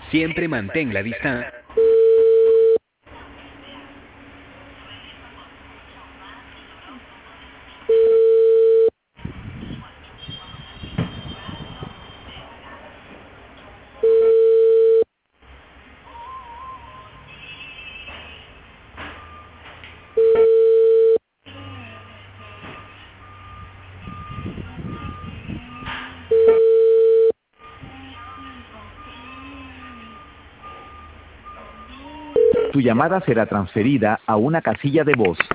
Siempre mantén la distancia. Tu llamada será transferida a una casilla de voz.